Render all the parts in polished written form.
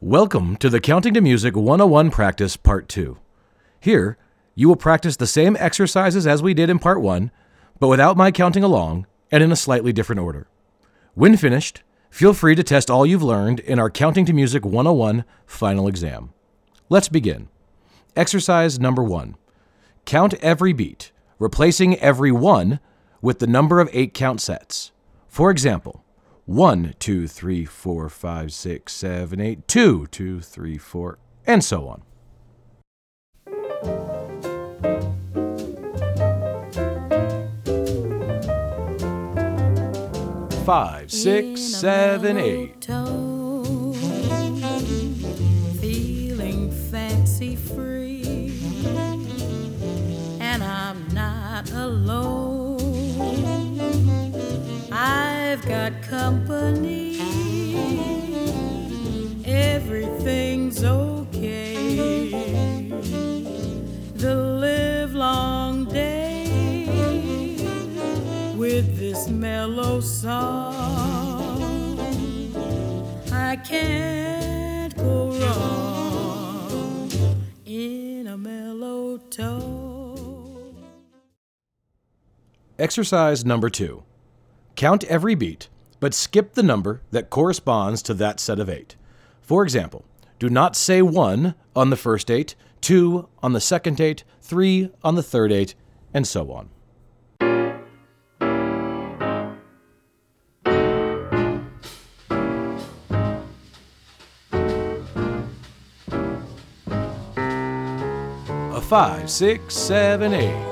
Welcome to the Counting to Music 101 Practice Part 2. Here, you will practice the same exercises as we did in Part 1, but without my counting along and in a slightly different order. When finished, feel free to test all you've learned in our Counting to Music 101 final exam. Let's begin. Exercise number 1. Count every beat, replacing every 1 with the number of 8 count sets. For example, 1, 2, 3, 4, 5, 6, 7, 8, 2, 2, 3, 4, and so on. Five, six, 7, 8. Feeling fancy free, and I'm not alone. I've got company. Everything's okay. The livelong day with this mellow song, I can't go wrong in a mellow tone. Exercise number 2. Count every beat, but skip the number that corresponds to that set of 8. For example, do not say 1 on the first 8, 2 on the second 8, 3 on the third 8, and so on. A 5, 6, 7, 8.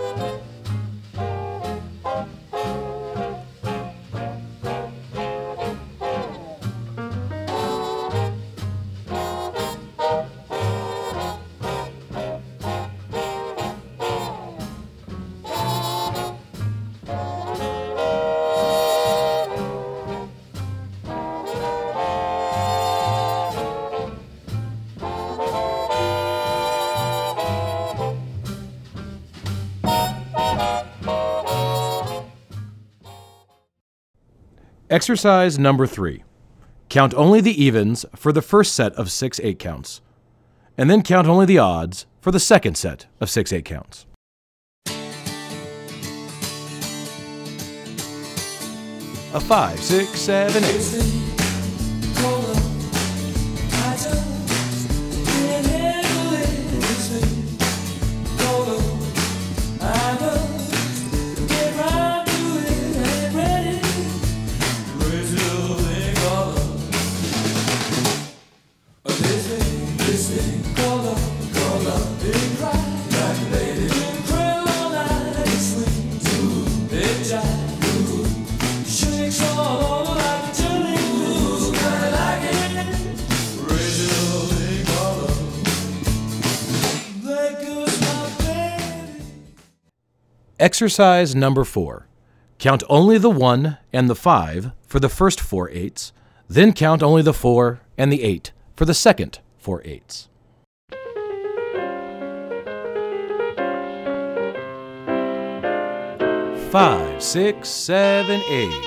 Exercise number 3. Count only the evens for the first set of 6 8 counts, and then count only the odds for the second set of 6 8 counts. A 5, 6, 7, 8. Exercise number 4. Count only the 1 and the 5 for the first 4 8s, then count only the 4 and the 8 for the second 4 8s. Five, 6, 7, 8.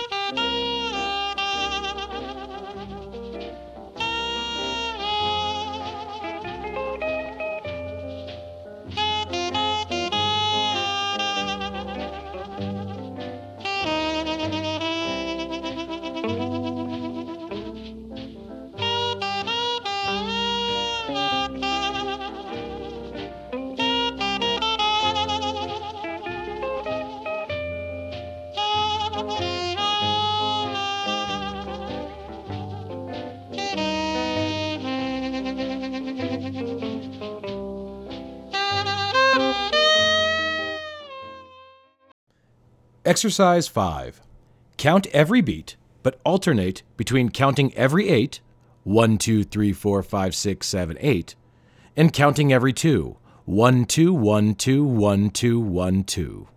Exercise 5. Count every beat, but alternate between counting every 8, 1, 2, 3, 4, 5, 6, 7, 8, and counting every 2, 1, 2, 1, 2, 1, 2, 1, 2.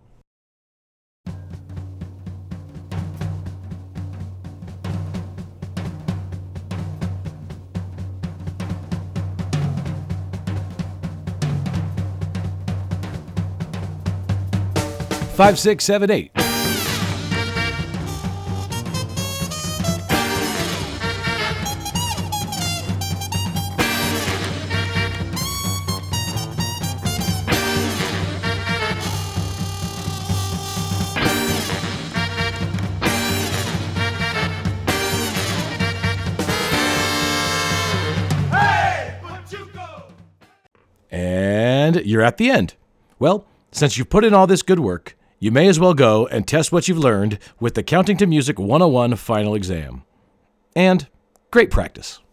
Five, 6, 7, 8. And you're at the end. Well, since you've put in all this good work, you may as well go and test what you've learned with the Counting to Music 101 final exam. And great practice.